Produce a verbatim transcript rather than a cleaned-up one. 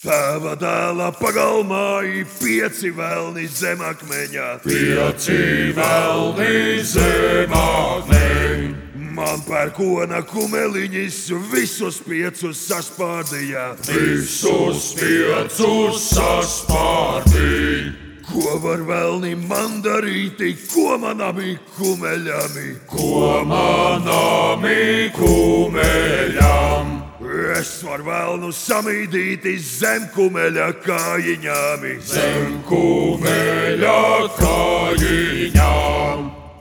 Tēva dēla pagalmā ir pieci velni zem akmeņa. Pieci velni zem akmeņa. Man pērkona kumeliņis visus piecus saspārdīja. Visus piecus saspārdīja. Ko var velni man darīti, ko manami kumeļami? Ko manami kumeļam? Es varu velnu samīdīti zem kumeļa kājiņām. Zem kumeļa kājiņām.